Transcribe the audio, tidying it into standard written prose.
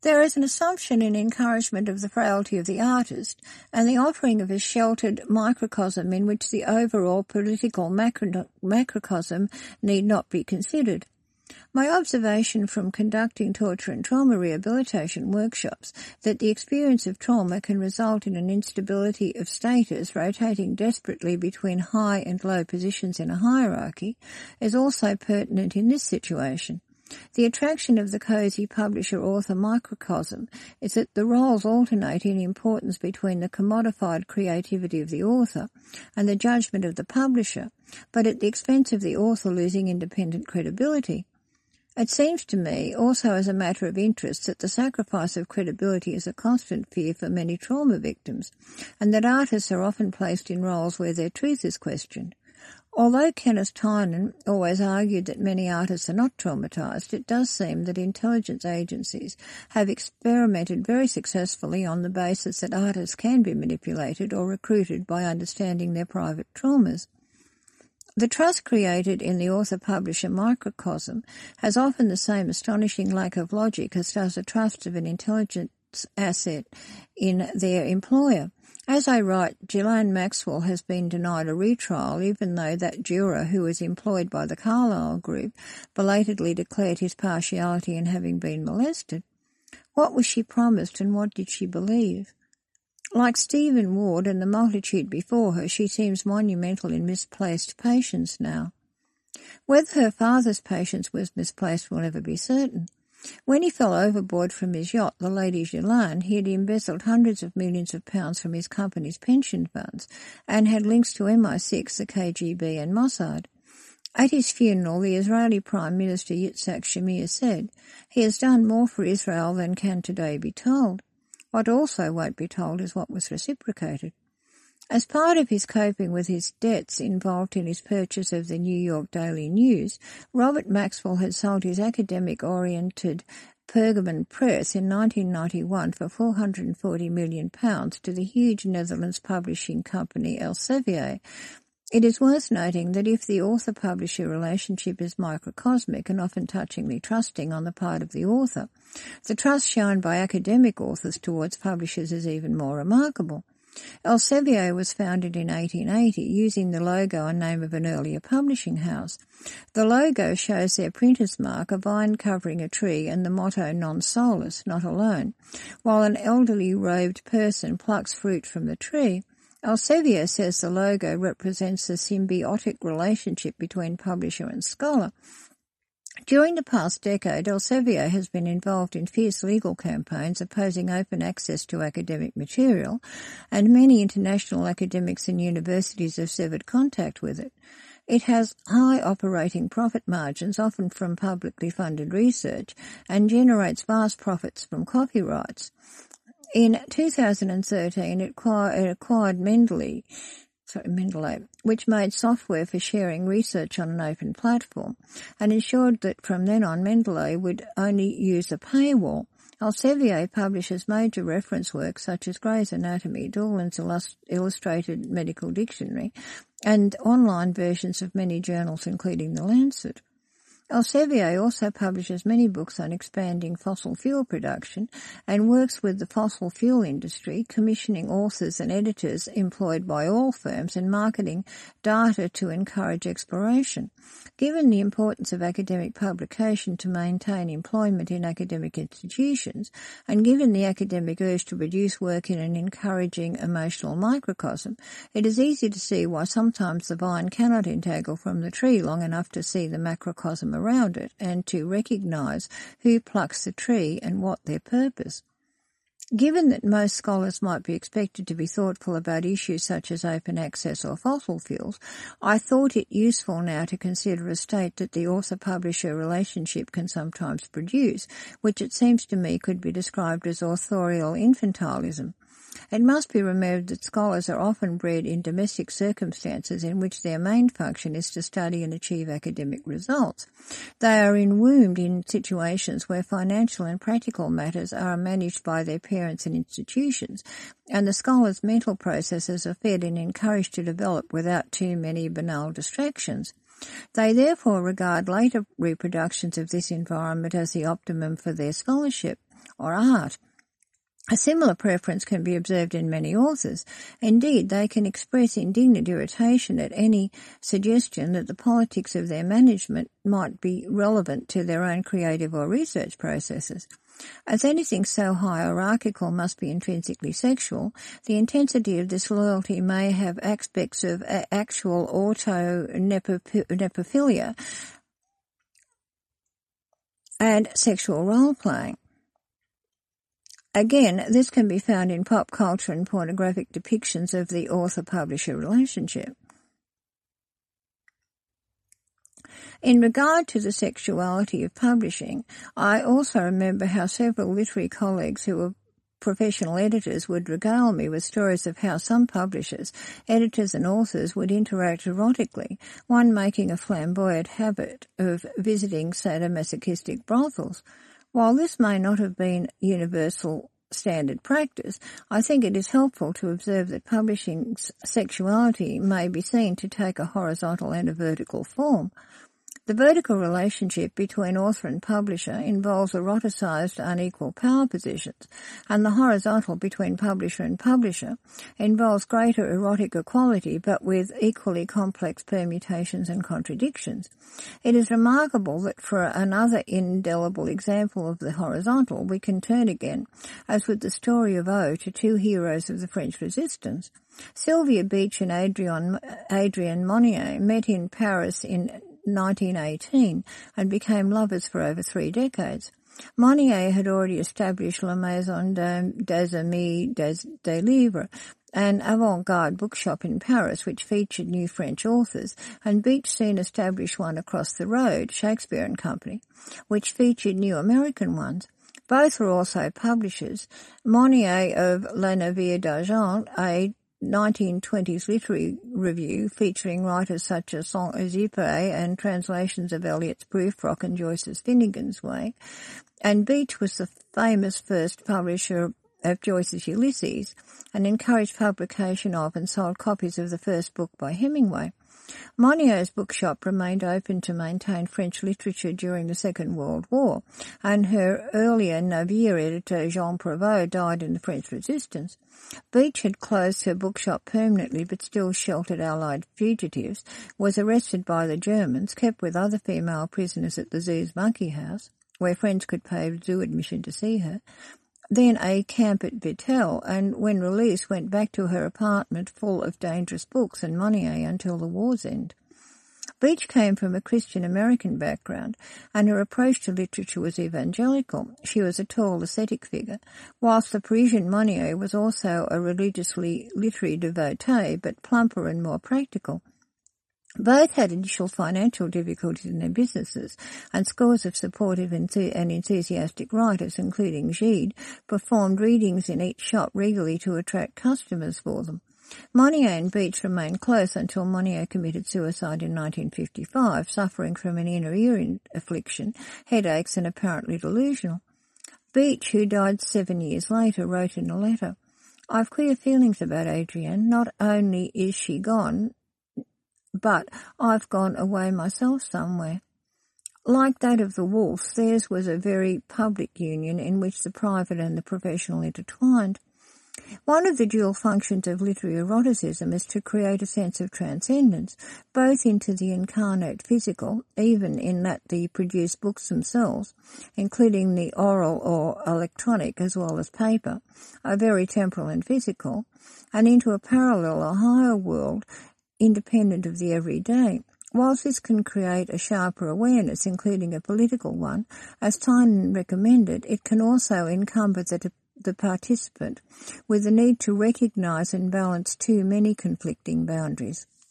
There is an assumption in encouragement of the frailty of the artist and the offering of a sheltered microcosm in which the overall political macrocosm need not be considered. My observation from conducting torture and trauma rehabilitation workshops that the experience of trauma can result in an instability of status rotating desperately between high and low positions in a hierarchy is also pertinent in this situation. The attraction of the cosy publisher-author microcosm is that the roles alternate in importance between the commodified creativity of the author and the judgment of the publisher, but at the expense of the author losing independent credibility. It seems to me, also as a matter of interest, that the sacrifice of credibility is a constant fear for many trauma victims, and that artists are often placed in roles where their truth is questioned. Although Kenneth Tynan always argued that many artists are not traumatized, it does seem that intelligence agencies have experimented very successfully on the basis that artists can be manipulated or recruited by understanding their private traumas. The trust created in the author-publisher microcosm has often the same astonishing lack of logic as does the trust of an intelligence asset in their employer. As I write, Ghislaine Maxwell has been denied a retrial even though that juror who was employed by the Carlyle Group belatedly declared his partiality in having been molested. What was she promised and what did she believe? Like Stephen Ward and the multitude before her, she seems monumental in misplaced patience now. Whether her father's patience was misplaced will never be certain. When he fell overboard from his yacht, the Lady Ghislaine, he had embezzled hundreds of millions of pounds from his company's pension funds and had links to MI6, the KGB and Mossad. At his funeral, the Israeli Prime Minister Yitzhak Shamir said, "He has done more for Israel than can today be told." What also won't be told is what was reciprocated. As part of his coping with his debts involved in his purchase of the New York Daily News, Robert Maxwell had sold his academic-oriented Pergamon Press in 1991 for £440 million to the huge Netherlands publishing company Elsevier. It is worth noting that if the author-publisher relationship is microcosmic and often touchingly trusting on the part of the author, the trust shown by academic authors towards publishers is even more remarkable. Elsevier was founded in 1880 using the logo and name of an earlier publishing house. The logo shows their printer's mark, a vine covering a tree, and the motto non solus, not alone, while an elderly robed person plucks fruit from the tree. Elsevier says the logo represents the symbiotic relationship between publisher and scholar. During the past decade, Elsevier has been involved in fierce legal campaigns opposing open access to academic material, and many international academics and universities have severed contact with it. It has high operating profit margins, often from publicly funded research, and generates vast profits from copyrights. In 2013, it acquired Mendeley, which made software for sharing research on an open platform, and ensured that from then on Mendeley would only use a paywall. Elsevier publishes major reference works such as Gray's Anatomy, Doolan's Illustrated Medical Dictionary, and online versions of many journals including The Lancet. Elsevier also publishes many books on expanding fossil fuel production and works with the fossil fuel industry, commissioning authors and editors employed by all firms and marketing data to encourage exploration. Given the importance of academic publication to maintain employment in academic institutions, and given the academic urge to produce work in an encouraging emotional microcosm, it is easy to see why sometimes the vine cannot entangle from the tree long enough to see the macrocosm around it and to recognise who plucks the tree and what their purpose. Given that most scholars might be expected to be thoughtful about issues such as open access or fossil fuels, I thought it useful now to consider a state that the author-publisher relationship can sometimes produce, which it seems to me could be described as authorial infantilism. It must be remembered that scholars are often bred in domestic circumstances in which their main function is to study and achieve academic results. They are enwombed in situations where financial and practical matters are managed by their parents and institutions, and the scholar's mental processes are fed and encouraged to develop without too many banal distractions. They therefore regard later reproductions of this environment as the optimum for their scholarship. or art. A similar preference can be observed in many authors. Indeed, they can express indignant irritation at any suggestion that the politics of their management might be relevant to their own creative or research processes. As anything so hierarchical must be intrinsically sexual, the intensity of this loyalty may have aspects of actual auto-nepophilia and sexual role-playing. Again, this can be found in pop culture and pornographic depictions of the author-publisher relationship. In regard to the sexuality of publishing, I also remember how several literary colleagues who were professional editors would regale me with stories of how some publishers, editors and authors would interact erotically, one making a flamboyant habit of visiting sadomasochistic brothels. While this may not have been universal standard practice, I think it is helpful to observe that publishing's sexuality may be seen to take a horizontal and a vertical form. The vertical relationship between author and publisher involves eroticized, unequal power positions, and the horizontal between publisher and publisher involves greater erotic equality but with equally complex permutations and contradictions. It is remarkable that for another indelible example of the horizontal we can turn again, as with the story of O to two heroes of the French Resistance. Sylvia Beach and Adrien Monnier met in Paris in 1918 and became lovers for over 3 decades. Monnier had already established La Maison des Amis des Livres, an avant-garde bookshop in Paris which featured new French authors, and Beach soon established one across the road, Shakespeare and Company, which featured new American ones. Both were also publishers. Monnier of La Navire d'Argent, a 1920s literary review featuring writers such as Saint-Exupéry and translations of Eliot's Prufrock and Joyce's Finnegan's Wake, and Beach was the famous first publisher of Joyce's Ulysses and encouraged publication of and sold copies of the first book by Hemingway. Monnier's bookshop remained open to maintain French literature during the Second World War, and her earlier Navire editor Jean Prévost died in the French Resistance. Beach had closed her bookshop permanently but still sheltered Allied fugitives, was arrested by the Germans, kept with other female prisoners at the Zoo's Monkey House, where friends could pay zoo admission to see her, then a camp at Vittel, and when released went back to her apartment full of dangerous books and Monnier until the war's end. Beach came from a Christian American background, and her approach to literature was evangelical. She was a tall, ascetic figure, whilst the Parisian Monnier was also a religiously literary devotee, but plumper and more practical. Both had initial financial difficulties in their businesses, and scores of supportive and enthusiastic writers, including Gide, performed readings in each shop regularly to attract customers for them. Monnier and Beach remained close until Monnier committed suicide in 1955, suffering from an inner ear affliction, headaches, and apparently delusional. Beach, who died 7 years later, wrote in a letter, "I've queer feelings about Adrienne. Not only is she gone, but I've gone away myself somewhere." Like that of the Woolfs, theirs was a very public union in which the private and the professional intertwined. One of the dual functions of literary eroticism is to create a sense of transcendence, both into the incarnate physical, even in that the produced books themselves, including the oral or electronic as well as paper, are very temporal and physical, and into a parallel or higher world, independent of the everyday. Whilst this can create a sharper awareness, including a political one, as Tynan recommended, it can also encumber the participant with the need to recognise and balance too many conflicting boundaries.